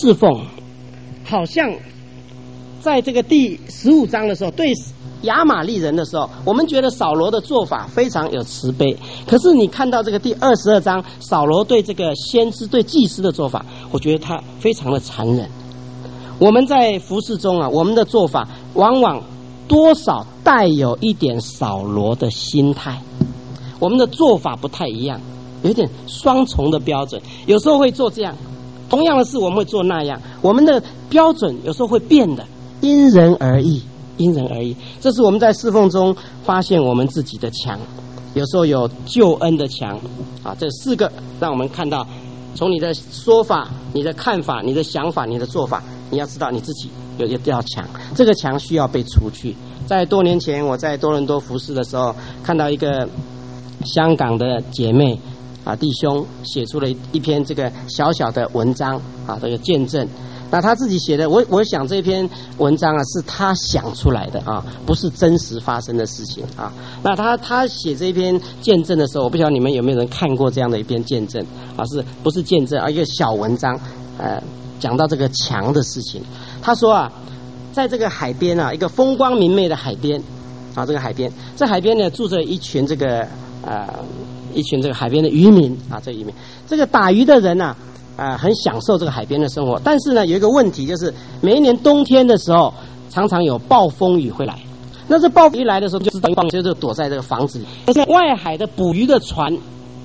侍奉，好像在这个第15章的时候，对亚玛力人的时候，我们觉得扫罗的做法非常有慈悲。可是你看到这个第22章，扫罗对这个先知、对祭司的做法，我觉得他非常的残忍。我们在服事中啊，我们的做法往往多少带有一点扫罗的心态，我们的做法不太一样，有一点双重的标准，有时候会做这样，同样的事我们会做那样，我们的标准有时候会变的，因人而异，因人而异。这是我们在侍奉中发现我们自己的强，有时候有救恩的强啊，这4个让我们看到，从你的说法、你的看法、你的想法、你的做法，你要知道你自己要强，这个强需要被除去。在多年前我在多伦多服事的时候，看到一个香港的姐妹啊弟兄写出了一篇这个小小的文章啊，这个见证。那他自己写的，我想这篇文章啊是他想出来的啊，不是真实发生的事情啊。那他写这篇见证的时候，我不晓得你们有没有人看过这样的一篇见证啊？是不是见证啊？一个小文章，讲到这个墙的事情。他说啊，在这个海边啊，一个风光明媚的海边啊，这个海边，这海边呢住着一群这个海边的渔民啊，这渔民，这个打鱼的人啊。很享受这个海边的生活，但是呢，有一个问题，就是每一年冬天的时候，常常有暴风雨会来。那这暴风雨来的时候，就知道就躲在这个房子里。但是外海的捕鱼的船，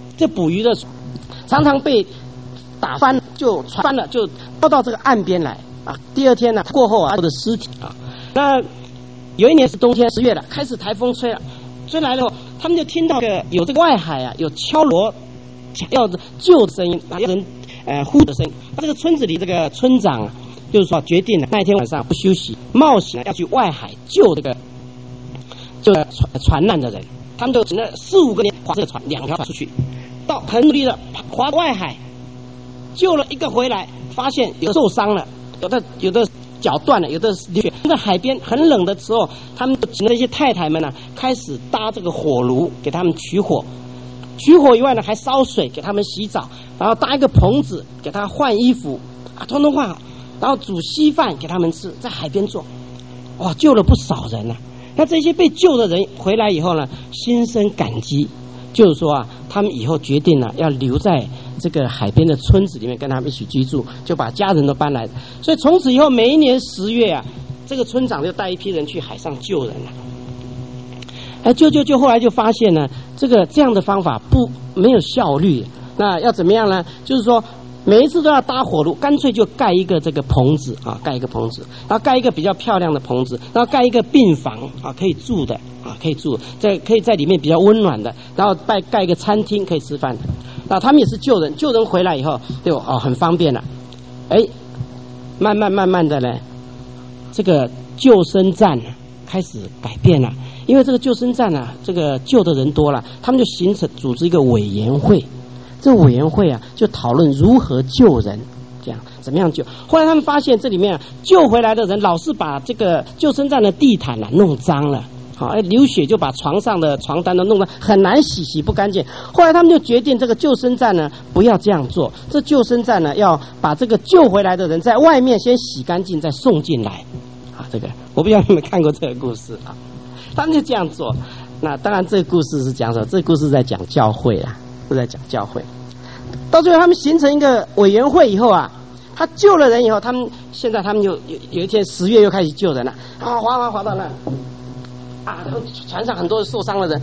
常常被打翻，就船翻了，就飘到这个岸边来啊。第二天呢，过后啊，的尸体啊。那有一年是冬天10月了，开始台风吹了，吹来了后，他们就听到有这个外海啊，有敲锣要救的声音啊，有人。呼的声音，这个村子里这个村长就是说决定了那一天晚上不休息，冒险要去外海救这个船难的人。他们就请了4-5个人划这个船，2条船出去，到很努力的划外海，救了一个回来，发现有受伤了，有的脚断了，有的流血。在海边很冷的时候，他们请了一些太太们呢，开始搭这个火炉给他们取火。取火以外呢，还烧水给他们洗澡，然后搭一个棚子给他换衣服啊，通通换好，然后煮稀饭给他们吃，在海边做，哇，救了不少人啊。那这些被救的人回来以后呢，心生感激，就是说啊，他们以后决定了要留在这个海边的村子里面跟他们一起居住，就把家人都搬来。所以从此以后，每一年10月啊，这个村长就带一批人去海上救人了。就后来就发现呢，这样的方法没有效率。那要怎么样呢？就是说每一次都要搭火炉，干脆就盖一个这个棚子啊，盖一个棚子，然后盖一个比较漂亮的棚子，然后盖一个病房啊，可以住的啊，可以在里面比较温暖的，然后盖一个餐厅可以吃饭的。那他们也是救人回来以后就很方便了。慢慢的呢，这个救生站开始改变了。因为这个救生站啊，这个救的人多了，他们就组织一个委员会。这个委员会啊，就讨论如何救人，这样怎么样救。后来他们发现这里面救回来的人老是把这个救生站的地毯弄脏了，好，流血就把床上的床单都弄得很难洗不干净。后来他们就决定这个救生站呢不要这样做，这救生站呢要把这个救回来的人在外面先洗干净再送进来。啊，这个我不知道你们看过这个故事啊。他们就这样做。那当然这个故事是讲什么？这个故事在讲教会啊，是在讲教会。到最后他们形成一个委员会以后啊，他救了人以后，现在他们有一天10月又开始救人了啊，滑到那啊，船上很多受伤的人，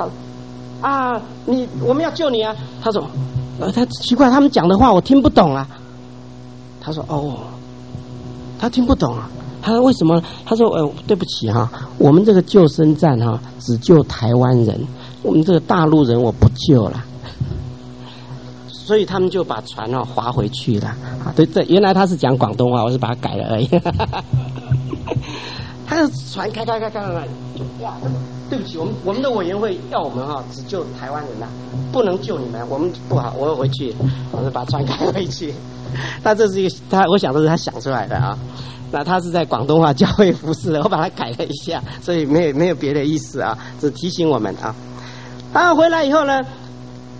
我们要救你啊。他说他奇怪，他们讲的话我听不懂啊。他说他听不懂啊。他说为什么？他说对不起哈，我们这个救生站哈只救台湾人，我们这个大陆人我不救了。所以他们就把船划回去了啊。对，原来他是讲广东话，我是把它改了而已。他的船开，哇，对不起，我们的委员会要我们只救台湾人不能救你们，我们不好，我回去，我就把船开回去。那这是我想这是他想出来的啊。那他是在广东话教会服侍的，我把它改了一下，所以没有别的意思啊，只提醒我们啊。他回来以后呢，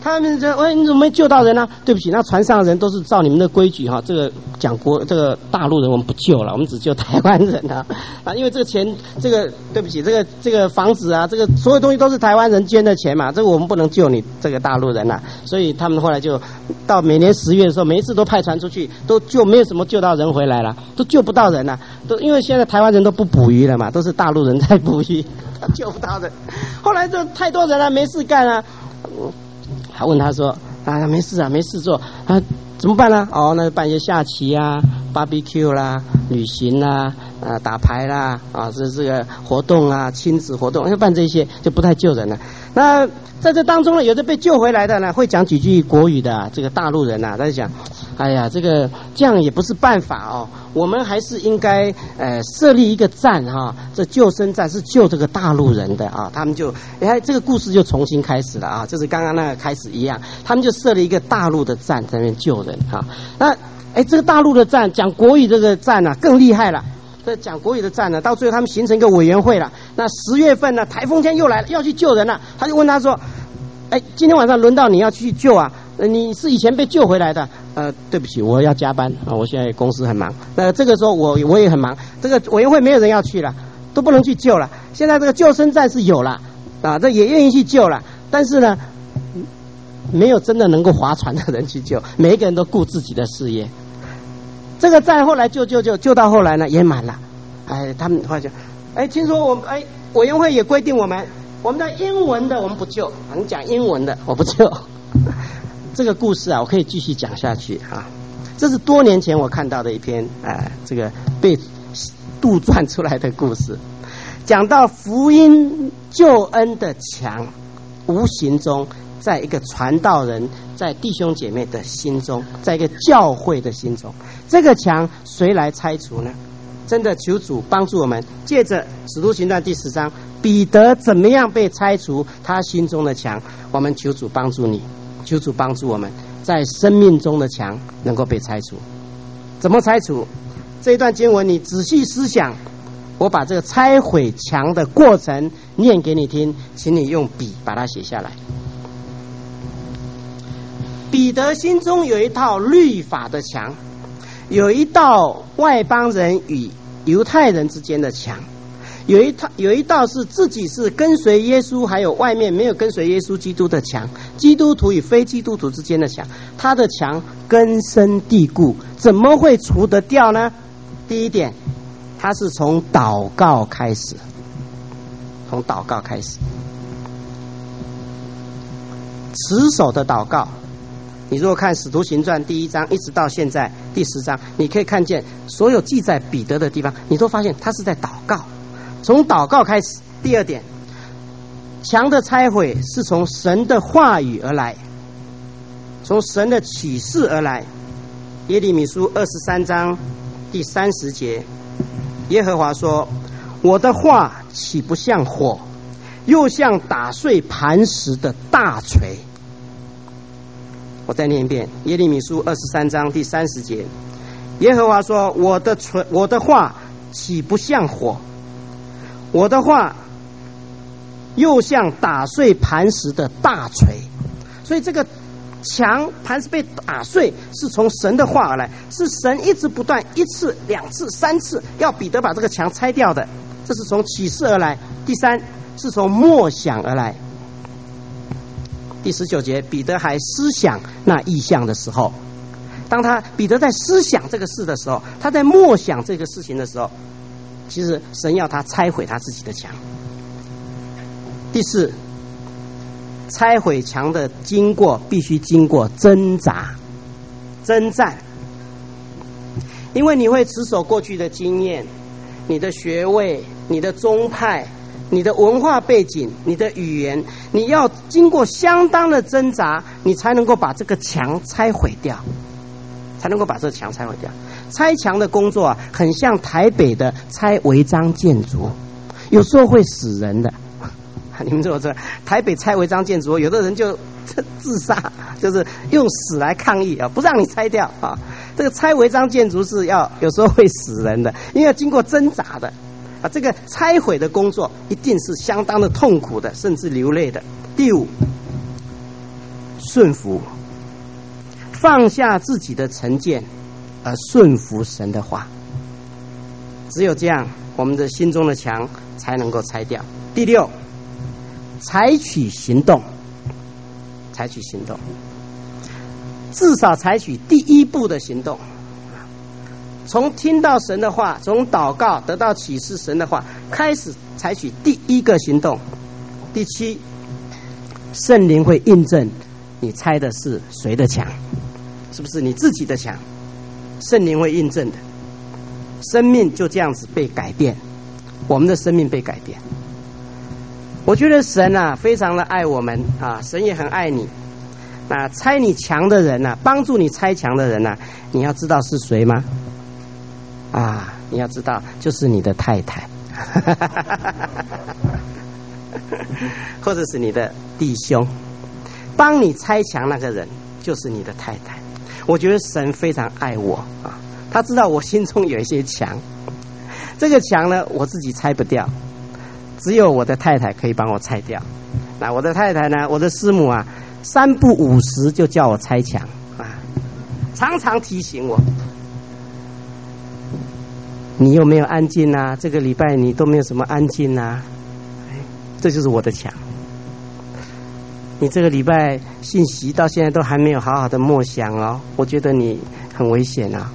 他们说：“喂，你怎么没救到人呢？”对不起，那船上的人都是照你们的规矩哈。这个这个大陆人我们不救了，我们只救台湾人啊，因为这个钱，这个对不起，这个房子啊，这个所有东西都是台湾人捐的钱嘛，这个我们不能救你这个大陆人呐。所以他们后来就到每年10月的时候，每一次都派船出去，都没有什么救到人回来了，都救不到人了，都因为现在台湾人都不捕鱼了嘛，都是大陆人在捕鱼，救不到人。后来就太多人了，没事干啊。他问他说：“啊，没事啊，没事做啊，怎么办呢？哦，那就办一些下棋啊、barbecue 啦、旅行啦、打牌啦，啊，这个活动啊，亲子活动，就办这些，就不太救人了。那在这当中呢，有的被救回来的呢，会讲几句国语的这个大陆人他就讲，哎呀，这样也不是办法哦，我们还是应该设立一个站哈，这救生站是救这个大陆人的啊，他们就这个故事就重新开始了啊，就是刚刚那个开始一样，他们就设了一个大陆的站在那边救人啊。那这个大陆的站讲国语这个站呢更厉害了。这讲国语的站呢，到最后他们形成一个委员会了。那10月份呢，台风天又来了，要去救人了。他就问他说：“今天晚上轮到你要去救啊？你是以前被救回来的？对不起，我要加班啊，我现在公司很忙。这个时候我也很忙，这个委员会没有人要去了，都不能去救了。现在这个救生站是有了啊，这也愿意去救了，但是呢，没有真的能够划船的人去救，每一个人都顾自己的事业。”这个站后来救到后来呢也满了，他们后来就，听说委员会也规定我们的英文的我们不救，你讲英文的我不救。这个故事啊，我可以继续讲下去啊。这是多年前我看到的一篇这个被杜撰出来的故事，讲到福音救恩的墙，无形中在一个传道人，在弟兄姐妹的心中，在一个教会的心中，这个墙谁来拆除呢？真的求主帮助我们，借着使徒行传第10章，彼得怎么样被拆除他心中的墙，我们求主帮助你，求主帮助我们，在生命中的墙能够被拆除。怎么拆除？这一段经文你仔细思想，我把这个拆毁墙的过程念给你听，请你用笔把它写下来。彼得心中有一套律法的墙，有一道外邦人与犹太人之间的墙，有一道是自己是跟随耶稣，还有外面没有跟随耶稣基督的墙，基督徒与非基督徒之间的墙，他的墙根深蒂固，怎么会除得掉呢？第一点，他是从祷告开始，从祷告开始，持守的祷告。你如果看使徒行传第1章一直到现在第10章，你可以看见所有记载彼得的地方，你都发现他是在祷告，从祷告开始。第二点，墙的拆毁是从神的话语而来，从神的启示而来。耶利米书23章第30节，耶和华说：“我的话岂不像火，又像打碎磐石的大锤。”我再念一遍，耶利米书23章第30节，耶和华说：“我的话岂不像火，我的话又像打碎磐石的大锤。”所以这个墙磐石被打碎是从神的话而来，是神一直不断1次、2次、3次要彼得把这个墙拆掉的，这是从启示而来。第三，是从默想而来。第19节，彼得还思想那异象的时候，当彼得在思想这个事的时候，他在默想这个事情的时候，其实神要他拆毁他自己的墙。第四，拆毁墙的经过必须经过挣扎、征战，因为你会持守过去的经验、你的学位、你的宗派、你的文化背景、你的语言，你要经过相当的挣扎，你才能够把这个墙拆毁掉，才能够把这个墙拆毁掉。拆墙的工作很像台北的拆违章建筑，有时候会死人的。你们知道台北拆违章建筑，有的人就自杀，就是用死来抗议不让你拆掉啊。这个拆违章建筑是有时候会死人的，因为要经过挣扎的。这个拆毁的工作一定是相当的痛苦的，甚至流泪的。第五， 顺服，放下自己的成见，而顺服神的话。只有这样，我们的心中的墙才能够拆掉。第六，采取行动，采取行动，至少采取第一步的行动。从听到神的话，从祷告得到启示神的话，开始采取第一个行动。第七，圣灵会印证你拆的是谁的墙，是不是你自己的墙？圣灵会印证的，生命就这样子被改变，我们的生命被改变。我觉得神啊非常的爱我们啊，神也很爱你。那拆你墙的人啊，帮助你拆墙的人啊，你要知道是谁吗？啊，你要知道就是你的太太或者是你的弟兄，帮你拆墙那个人就是你的太太。我觉得神非常爱我啊，他知道我心中有一些墙，这个墙呢我自己拆不掉，只有我的太太可以帮我拆掉。那我的太太呢，我的师母啊，3不5时就叫我拆墙啊，常常提醒我，你有没有安静啊？这个礼拜你都没有什么安静啊，这就是我的墙。你这个礼拜信息到现在都还没有好好的默想哦，我觉得你很危险啊。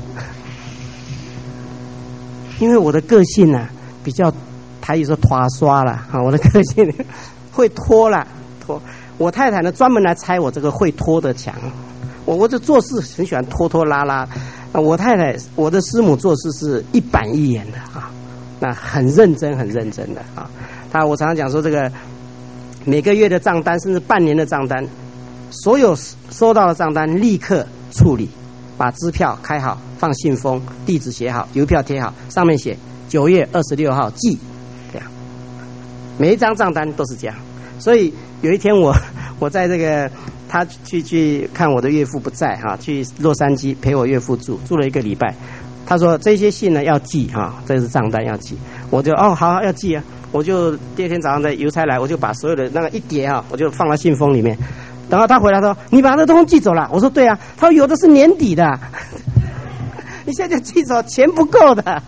因为我的个性啊比较台语说拖刷了啊，我的个性会拖啦拖。我太太呢专门来拆我这个会拖的墙，我就做事很喜欢拖拖拉拉。我太太我的师母做事是一板一眼的啊，那很认真很认真的啊。我常常讲说，这个每个月的账单甚至半年的账单，所有收到的账单立刻处理，把支票开好，放信封，地址写好，邮票贴好，上面写9月26号寄，这样每一张账单都是这样。所以有一天我在这个他去看我的岳父不在哈，去洛杉矶陪我岳父住了1个礼拜。他说这些信呢要寄哈，这是账单要寄。我就好要寄啊，我就第二天早上在邮差来，我就把所有的那个一叠啊，我就放到信封里面。然后他回来说：“你把那东西寄走了？”我说：“对啊。”他说：“有的是年底的，你现在就寄走，钱不够的。”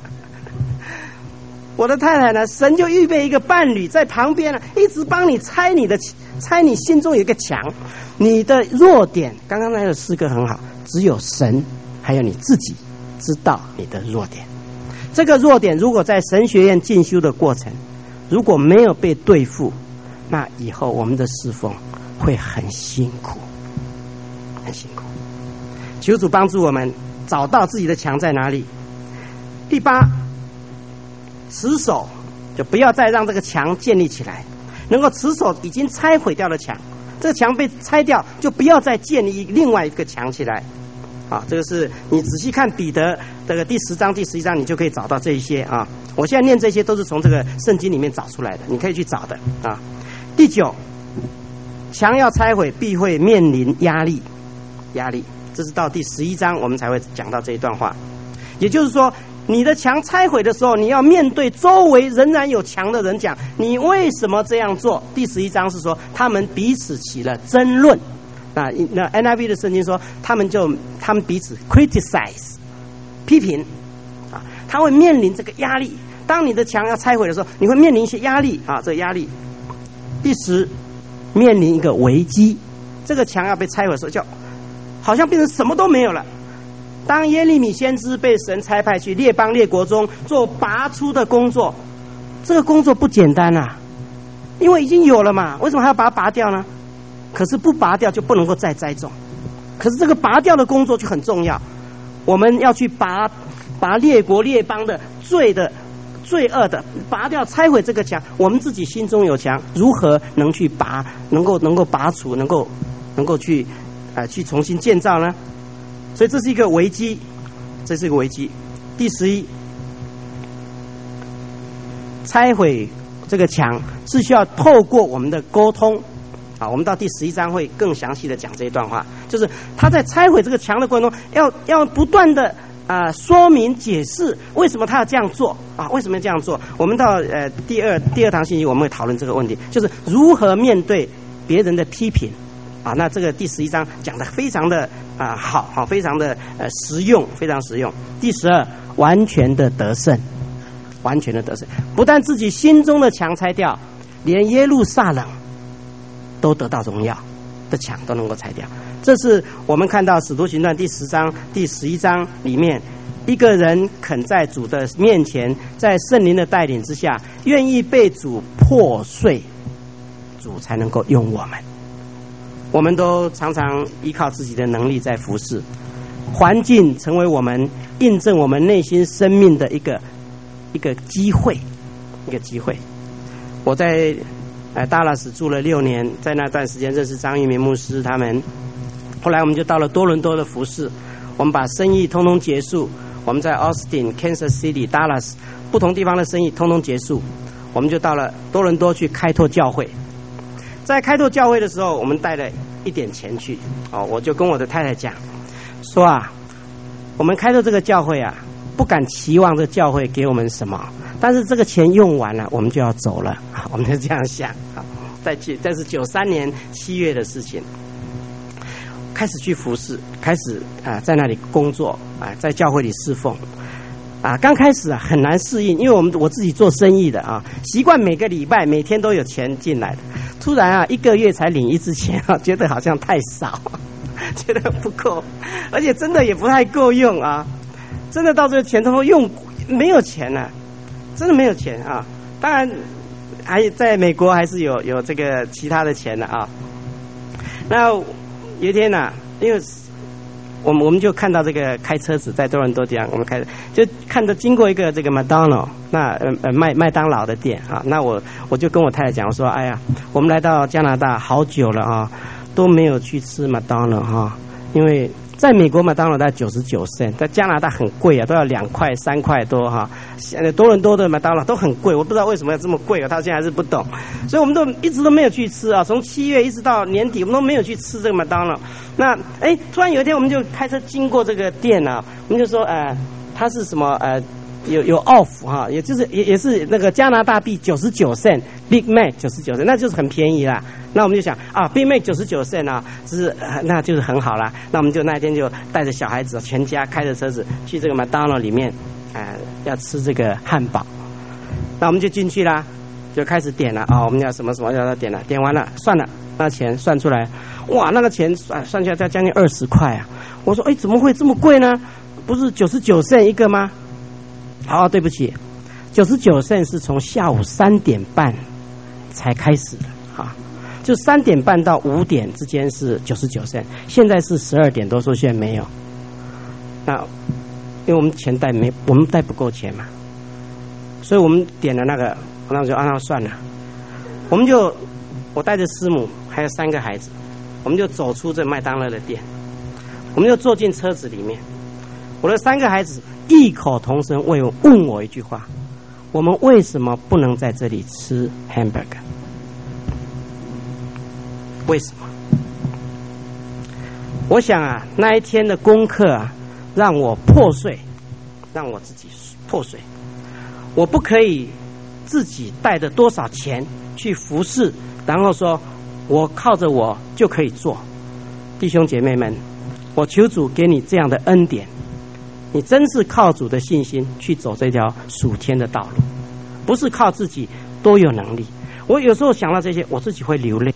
我的太太呢，神就预备一个伴侣在旁边呢，一直帮你拆你心中有一个墙，你的弱点。刚刚那个诗歌很好，只有神还有你自己知道你的弱点。这个弱点如果在神学院进修的过程如果没有被对付，那以后我们的侍奉会很辛苦，很辛苦。求主帮助我们找到自己的墙在哪里。第8，持守，就不要再让这个墙建立起来，能够持守已经拆毁掉的墙，这个墙被拆掉，就不要再建立另外一个墙起来。啊，这个是你仔细看彼得这个第10章、第11章，你就可以找到这一些啊。我现在念这些都是从这个圣经里面找出来的，你可以去找的啊。第9，墙要拆毁，必会面临压力，这是到第11章我们才会讲到这一段话。也就是说，你的墙拆毁的时候，你要面对周围仍然有墙的人讲，你为什么这样做？第11章是说他们彼此起了争论。那 NIV 的圣经说，他们彼此 criticize 批评啊，他会面临这个压力。当你的墙要拆毁的时候，你会面临一些压力啊，这个压力。第10，面临一个危机，这个墙要被拆毁的时候，就好像变成什么都没有了。当耶利米先知被神差派去列邦列国中做拔出的工作，这个工作不简单啊，因为已经有了嘛，为什么还要把它拔掉呢？可是不拔掉就不能够再栽种，可是这个拔掉的工作就很重要。我们要去拔列国列邦的罪恶的拔掉，拆毁这个墙。我们自己心中有墙，如何能去拔，能够拔除，能够去重新建造呢？所以这是一个危机，这是一个危机。第11，拆毁这个墙是需要透过我们的沟通啊，我们到第11章会更详细的讲这一段话，就是他在拆毁这个墙的过程中，要不断的说明解释为什么他要这样做啊？为什么要这样做？我们到第二堂信息我们会讨论这个问题，就是如何面对别人的批评啊。那这个第11章讲的非常的好，非常的实用，非常实用。第12，完全的得胜，完全的得胜，不但自己心中的墙拆掉，连耶路撒冷都得到荣耀的墙都能够拆掉。这是我们看到使徒行传第10章、第11章里面，一个人肯在主的面前，在圣灵的带领之下，愿意被主破碎，主才能够用我们。我们都常常依靠自己的能力在服侍，环境成为我们印证我们内心生命的一个机会，一个机会。我在达拉斯住了6年，在那段时间认识张玉明牧师他们。后来我们就到了多伦多的服侍，我们把生意通通结束。我们在 Austin、Kansas City、Dallas 不同地方的生意通通结束，我们就到了多伦多去开拓教会。在开拓教会的时候，我们带了一点钱去。我就跟我的太太讲说我们开拓这个教会不敢期望这教会给我们什么，但是这个钱用完了，我们就要走了。我们就这样想。这是93年7月的事情。开始去服侍，开始在那里工作在教会里侍奉刚开始很难适应，因为我自己做生意的习惯每个礼拜每天都有钱进来的，突然1个月才领1支钱觉得好像太少，觉得不够，而且真的也不太够用真的到这个钱都用没有钱真的没有钱当然还在美国还是有这个其他的钱的那有一天因为我们就看到这个开车子在多伦多地方，我们就看到经过一个这个麦当劳，那麦当劳的店那我就跟我太太讲说，哎呀，我们来到加拿大好久了都没有去吃麦当劳因为在美国麦当劳大概99 cent， 在加拿大很贵都要2块3块多多伦多的麦当劳都很贵，我不知道为什么要这么贵他现在还是不懂，所以我们都一直都没有去吃从7月一直到年底我们都没有去吃这个麦当劳。那突然有一天我们就开车经过这个店我们就说它是什么有 off 也是那个加拿大币99 cent Big Mac 99 cent， 那就是很便宜啦。那我们就想Big Mac 99 cent那就是很好啦。那我们就那天就带着小孩子全家开着车子去这个麦当劳里面要吃这个汉堡。那我们就进去啦，就开始点了我们要什么什么要点了，点完了算了，那钱算出来，哇，那个钱算下来将近20块我说怎么会这么贵呢？不是99 cent 一个吗？对不起，99 cent是从下午3点半才开始的就3点半到5点之间是99 cent， 现在是12点多，说现在没有。那因为我们钱我们带不够钱嘛，所以我们点了那个，那就按照算了。我带着师母还有3个孩子，我们就走出这麦当劳的店，我们就坐进车子里面。我的3个孩子异口同声问我一句话：我们为什么不能在这里吃 hamburger？ 为什么？我想那一天的功课让我破碎，让我自己破碎。我不可以自己带着多少钱去服侍，然后说我靠着我就可以做。弟兄姐妹们，我求主给你这样的恩典，你真是靠主的信心去走这条属天的道路，不是靠自己多有能力。我有时候想到这些，我自己会流泪。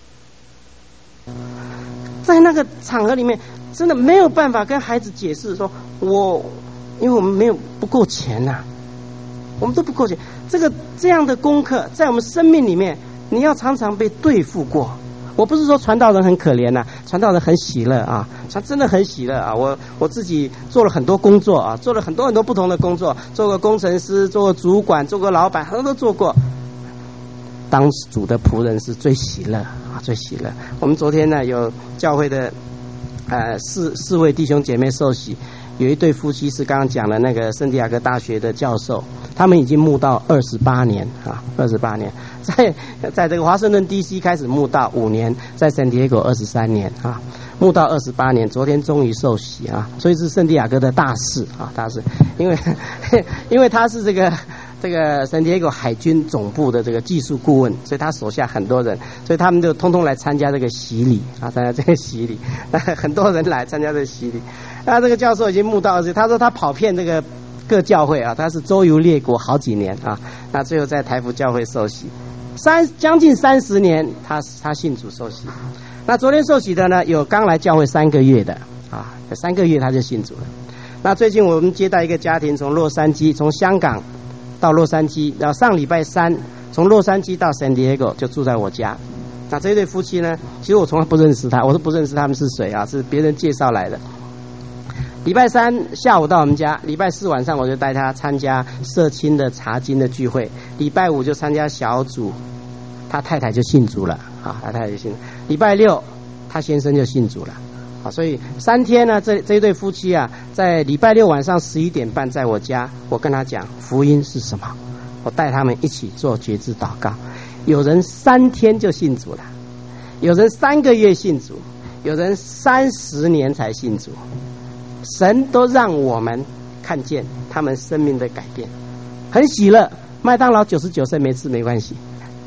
在那个场合里面，真的没有办法跟孩子解释说因为我们不够钱我们都不够钱。这样的功课在我们生命里面，你要常常被对付过。我不是说传道人很可怜传道人很喜乐他真的很喜乐我自己做了很多工作做了很多不同的工作，做过工程师，做过主管，做过老板，很多都做过。当主的仆人是最喜乐最喜乐。我们昨天有教会的四位弟兄姐妹受洗，有一对夫妻是刚刚讲的那个圣地亚哥大学的教授，他们已经慕道28年28年，在这个华盛顿 DC 开始慕道5年，在圣地亚哥23年慕道28年，昨天终于受洗所以是圣地亚哥的大事大事。因为他是这个这个圣地亚哥海军总部的这个技术顾问，所以他手下很多人，所以他们就通通来参加这个洗礼啊，参加这个洗礼，很多人来参加这个洗礼。那这个教授已经慕道而且他说他跑遍这个各教会啊，他是周游列国好几年啊，那最后在台福教会受洗，将近30年，他信主受洗。那昨天受洗的呢，有刚来教会3个月的啊，3个月他就信主了。那最近我们接待一个家庭，从香港到洛杉矶，然后上礼拜3从洛杉矶到 San Diego 就住在我家。那这对夫妻呢，其实我从来不认识他，我都不认识他们是谁啊，是别人介绍来的。礼拜3下午到我们家，礼拜4晚上我就带他参加社青的查经的聚会，礼拜5就参加小组，他太太就信主了啊，他太太就信。礼拜6他先生就信主了。啊，所以3天呢，这一对夫妻啊，在礼拜6晚上11点半在我家，我跟他讲福音是什么，我带他们一起做决志祷告。有人3天就信主了，有人3个月信主，有人30年才信主。神都让我们看见他们生命的改变，很喜乐。麦当劳99岁没吃没关系。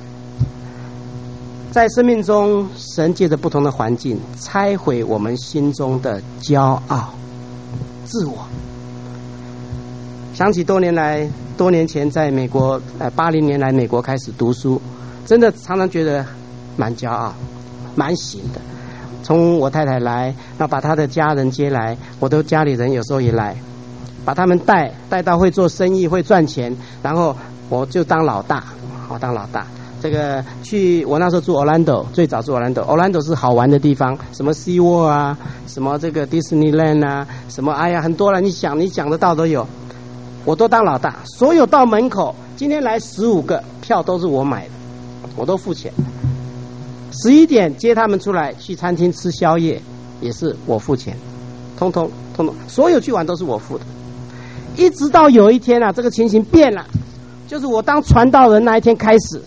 在生命中，神借着不同的环境拆毁我们心中的骄傲、自我。想起多年前在美国，80年来美国开始读书，真的常常觉得蛮骄傲、蛮行的。从我太太来，那把她的家人接来，我的家里人有时候也来，把他们带到会做生意、会赚钱，然后我就当老大，我当老大。这个我那时候住 Orlando， 最早住 Orlando 是好玩的地方，什么 Sea World 啊，什么这个 Disneyland 啊，什么哎呀很多了，你讲得到都有，我都当老大。所有到门口，今天来15个，票都是我买的，我都付钱。11点接他们出来去餐厅吃宵夜，也是我付钱，通通，所有去玩都是我付的。一直到有一天啊，这个情形变了，就是我当传道人那一天开始。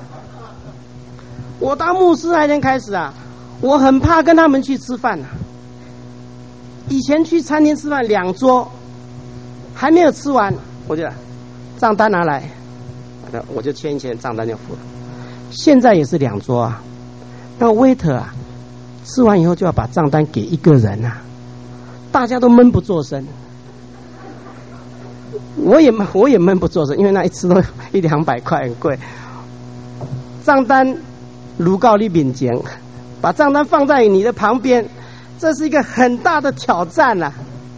我当牧师那天开始啊，我很怕跟他们去吃饭啊。以前去餐厅吃饭2桌，还没有吃完，我就账单拿来，我就签一签，账单就付了。现在也是2桌啊，那 waiter 啊，吃完以后就要把账单给一个人啊，大家都闷不作声。我也闷不作声，因为那一次都100-200块，很贵。账单如告你面前，把账单放在你的旁边，这是一个很大的挑战啊。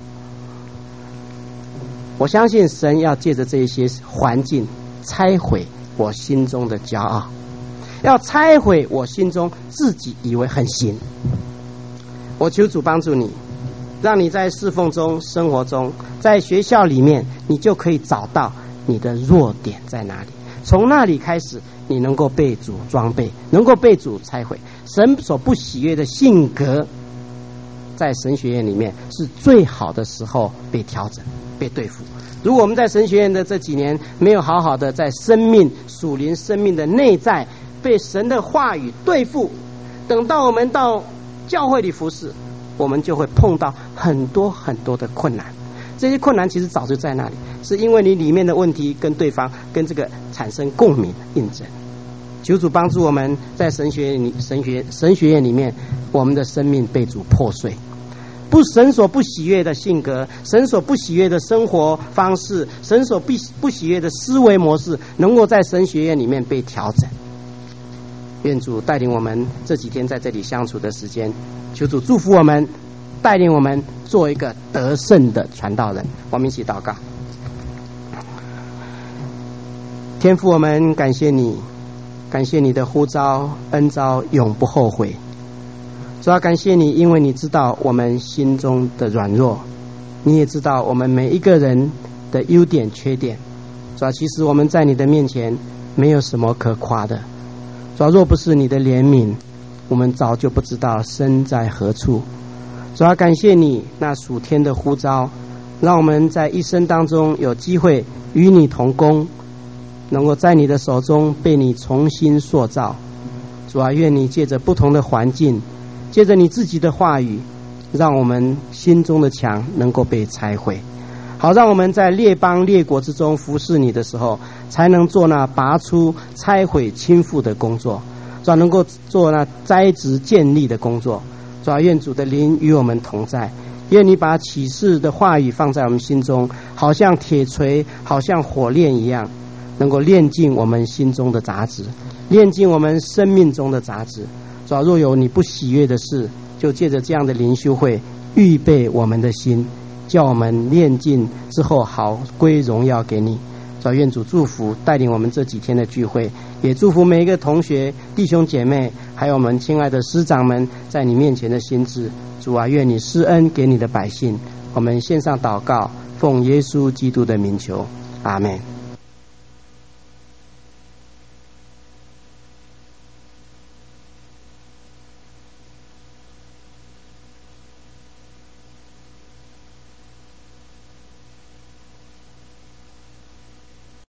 我相信神要借着这些环境拆毁我心中的骄傲，要拆毁我心中自己以为很行。我求主帮助你，让你在侍奉中、生活中，在学校里面，你就可以找到你的弱点在哪里，从那里开始你能够被主装备，能够被主拆毁。神所不喜悦的性格，在神学院里面是最好的时候被调整、被对付。如果我们在神学院的这几年没有好好的在属灵生命的内在被神的话语对付，等到我们到教会里服侍，我们就会碰到很多很多的困难。这些困难其实早就在那里，是因为你里面的问题跟对方跟这个产生共鸣印证。求主帮助我们在神学院里面，我们的生命被主破碎，神所不喜悦的性格，神所不喜悦的生活方式，神所不喜悦的思维模式，能够在神学院里面被调整。愿主带领我们这几天在这里相处的时间，求主祝福我们，带领我们做一个得胜的传道人。我们一起祷告。天父，我们感谢你，感谢你的呼召恩召永不后悔。主要感谢你，因为你知道我们心中的软弱，你也知道我们每一个人的优点缺点。主要其实我们在你的面前没有什么可夸的。主要若不是你的怜悯，我们早就不知道身在何处。主要感谢你那属天的呼召，让我们在一生当中有机会与你同工，能够在你的手中被你重新塑造。主啊，愿你借着不同的环境，借着你自己的话语，让我们心中的墙能够被拆毁， 好让我们在列邦列国之中服侍你的时候，才能做那拔出、拆毁、倾覆的工作，主要能够做那栽植建立的工作。主要愿主的灵与我们同在，愿你把启示的话语放在我们心中，好像铁锤，好像火炼一样，能够炼尽我们心中的杂质，炼尽我们生命中的杂质。主要若有你不喜悦的事，就借着这样的灵修会预备我们的心，叫我们炼尽之后好归荣耀给你。主要愿主祝福带领我们这几天的聚会，也祝福每一个同学弟兄姐妹，还有我们亲爱的师长们在你面前的心志。主啊，愿你施恩给你的百姓。我们献上祷告，奉耶稣基督的名求，阿们。